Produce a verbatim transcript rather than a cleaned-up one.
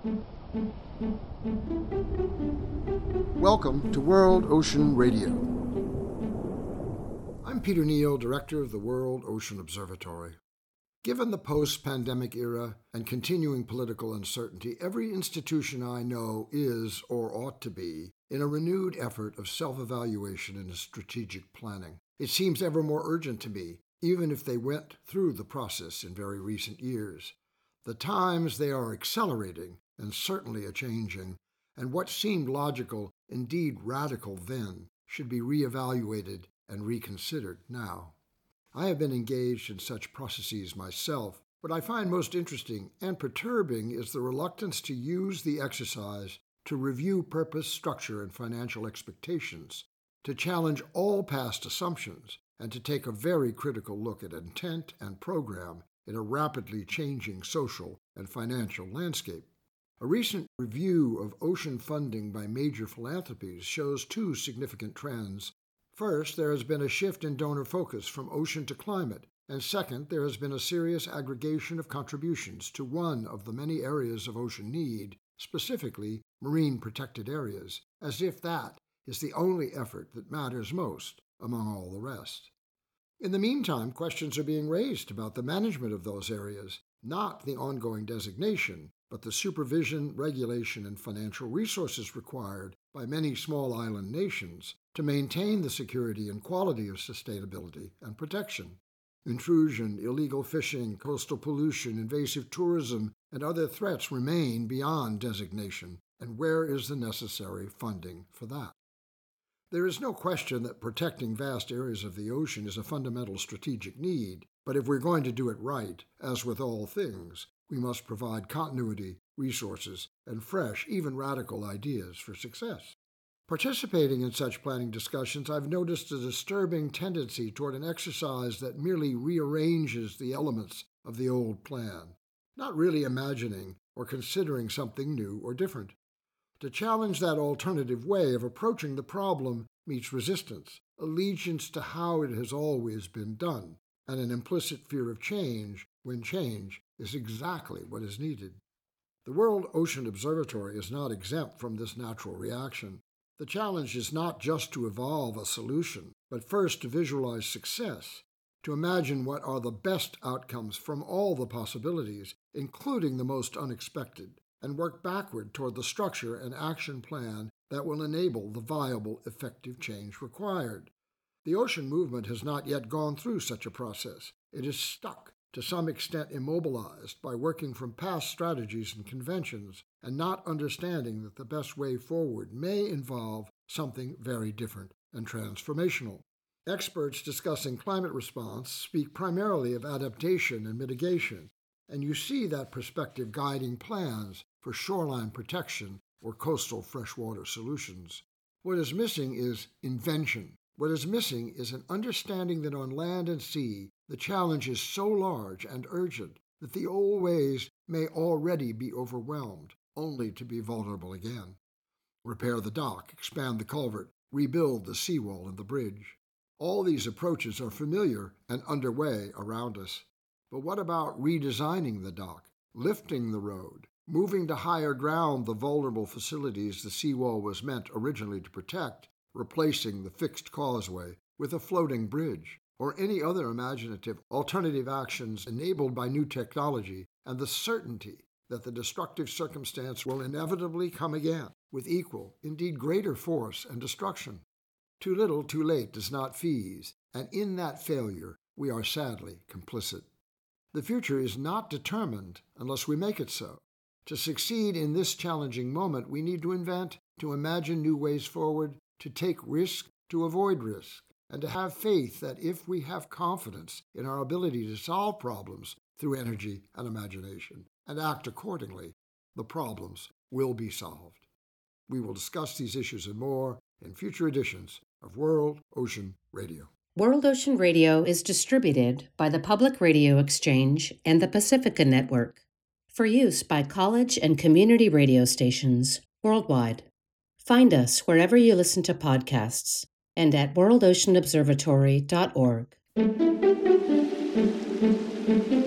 Welcome to World Ocean Radio. I'm Peter Neal, Director of the World Ocean Observatory. Given the post-pandemic era and continuing political uncertainty, every institution I know is, or ought to be, in a renewed effort of self-evaluation and strategic planning. It seems ever more urgent to me, even if they went through the process in very recent years. The times they are accelerating and certainly a-changing, and what seemed logical, indeed radical then, should be reevaluated and reconsidered now. I have been engaged in such processes myself. What I find most interesting and perturbing is the reluctance to use the exercise to review purpose, structure, and financial expectations, to challenge all past assumptions, and to take a very critical look at intent and program in a rapidly changing social and financial landscape. A recent review of ocean funding by major philanthropies shows two significant trends. First, there has been a shift in donor focus from ocean to climate, and second, there has been a serious aggregation of contributions to one of the many areas of ocean need, specifically marine protected areas, as if that is the only effort that matters most among all the rest. In the meantime, questions are being raised about the management of those areas, not the ongoing designation, but the supervision, regulation, and financial resources required by many small island nations to maintain the security and quality of sustainability and protection. Intrusion, illegal fishing, coastal pollution, invasive tourism, and other threats remain beyond designation, and where is the necessary funding for that? There is no question that protecting vast areas of the ocean is a fundamental strategic need, but if we're going to do it right, as with all things, we must provide continuity, resources, and fresh, even radical ideas for success. Participating in such planning discussions, I've noticed a disturbing tendency toward an exercise that merely rearranges the elements of the old plan, not really imagining or considering something new or different. To challenge that alternative way of approaching the problem meets resistance, allegiance to how it has always been done, and an implicit fear of change when change is exactly what is needed. The World Ocean Observatory is not exempt from this natural reaction. The challenge is not just to evolve a solution, but first to visualize success, to imagine what are the best outcomes from all the possibilities, including the most unexpected, and work backward toward the structure and action plan that will enable the viable, effective change required. The ocean movement has not yet gone through such a process. It is stuck, to some extent immobilized, by working from past strategies and conventions and not understanding that the best way forward may involve something very different and transformational. Experts discussing climate response speak primarily of adaptation and mitigation, and you see that perspective guiding plans for shoreline protection or coastal freshwater solutions. What is missing is invention. What is missing is an understanding that on land and sea, the challenge is so large and urgent that the old ways may already be overwhelmed, only to be vulnerable again. Repair the dock, expand the culvert, rebuild the seawall and the bridge. All these approaches are familiar and underway around us. But what about redesigning the dock, lifting the road, moving to higher ground the vulnerable facilities the seawall was meant originally to protect, replacing the fixed causeway with a floating bridge, or any other imaginative alternative actions enabled by new technology and the certainty that the destructive circumstance will inevitably come again with equal, indeed greater force and destruction? Too little, too late does not fees, and in that failure we are sadly complicit. The future is not determined unless we make it so. To succeed in this challenging moment, we need to invent, to imagine new ways forward, to take risk, to avoid risk, and to have faith that if we have confidence in our ability to solve problems through energy and imagination, and act accordingly, the problems will be solved. We will discuss these issues and more in future editions of World Ocean Radio. World Ocean Radio is distributed by the Public Radio Exchange and the Pacifica Network for use by college and community radio stations worldwide. Find us wherever you listen to podcasts and at world ocean observatory dot org.